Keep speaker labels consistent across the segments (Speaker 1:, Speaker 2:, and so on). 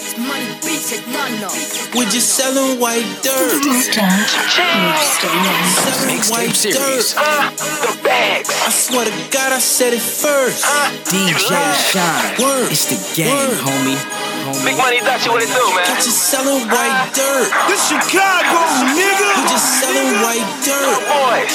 Speaker 1: We're just selling white dirt. Selling white dirt.
Speaker 2: The bags.
Speaker 1: I swear to God, I said it first.
Speaker 3: DJ Shine.
Speaker 1: Word.
Speaker 3: It's the game, homie.
Speaker 2: Big money, that's what it do, man.
Speaker 1: We're just selling white dirt.
Speaker 4: This Chicago, nigga.
Speaker 1: We're just selling white dirt.
Speaker 2: Boys,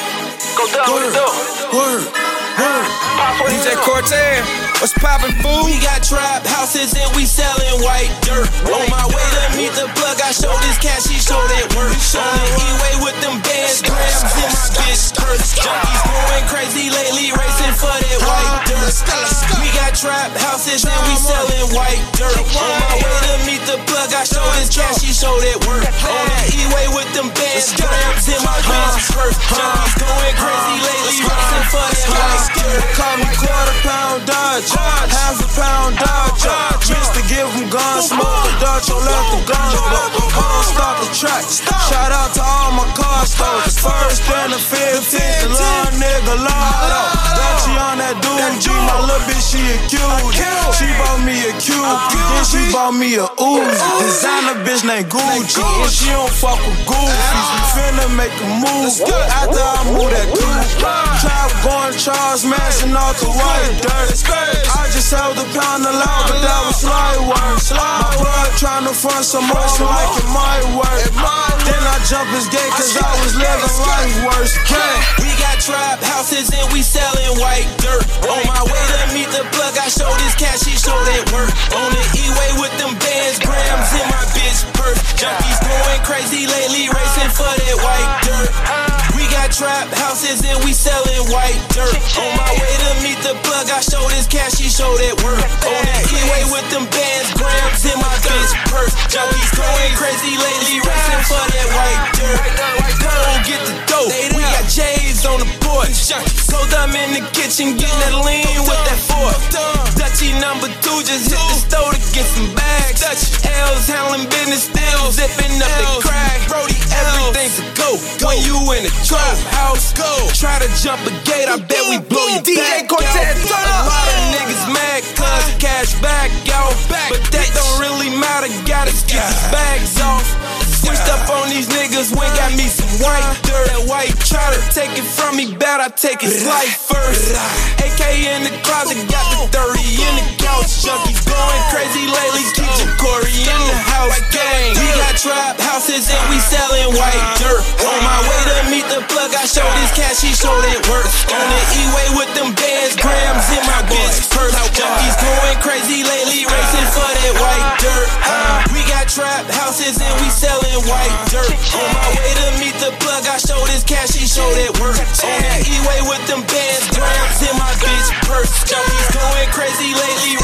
Speaker 2: go down what it do.
Speaker 1: Word. Word.
Speaker 4: DJ Cortez, what's poppin', fool?
Speaker 1: We got trap houses and we selling white dirt. On my way to meet the plug, I show this cash, she show that work. On the E-way with them bands, grams in my bitch purse. Junkies going crazy lately, racing for that white dirt. We got trap houses and we selling white dirt. On my way to meet the plug, I show this cash, she show that work. On the E-way with them bands, grams in my bitch purse. Junkies going crazy lately, racing for that white dirt.
Speaker 4: Call me quarter-pound Dodger, half-a-pound Dodger. Used to give them guns, smoke the Dutch, or left the guns, but I don't stop the track. Shout out to all my car stores, the first and the 15th, the little nigga Lalo. Dutchy on that dude, G, my little bitch, she a cutie. She bought me a cube, then she bought me a Uzi. Designer bitch named Gucci, and she don't fuck with goofies. We finna make a move, after I move that coupe. Trap going Charles Manson off the white dirt. I just held a pound of loud, but that was slide work. My blood trying to front some more, so like it might work. Then I jump his gate, cause I was living life worse.
Speaker 1: We got trap houses and we selling white dirt. On my way to meet the plug, I show this cash, she show that work. On the E-way with them bands, grams in my bitch purse. Junkies going crazy lately, racing for that white dirt. We got trap houses and we selling white dirt. On my way to meet the plug, I show this cash, she show that work. On the E-way with them bands, grams in my bitch purse. Junkies going crazy lately, racing for that white dirt. Go get the dope, we got J's on the porch. So dumb in the kitchen, getting that lean with that fork. Dutchy number 2 just hit the store to get some bags. L's handling business, still zipping up the crack. Brody, everything's a go when you in a trap house. Try to jump a gate, I bet we blow your
Speaker 4: DJ
Speaker 1: back
Speaker 4: Cortez,
Speaker 1: out. A lot of niggas mad cause cash back, y'all. But that don't really matter, gotta get these bags off. Switched up on these niggas, when got me some white dirt. That white try to take it from me, bet I take his life first. AK in the closet, got the 30 in the couch. Junkies going crazy lately, keep the Corey in the house. Gang, we got trap houses and we selling white dirt. On my way to meet the plug, I show this cash, he show that work. On the E-way with them bands, grams in my bitch purse. Junkies going crazy lately, racing for that white dirt. We got trap houses and we selling white dirt. On my way to meet the plug, I show this cash, he show that work. On the E-way with them bands, grams in my bitch purse. Junkies going crazy lately,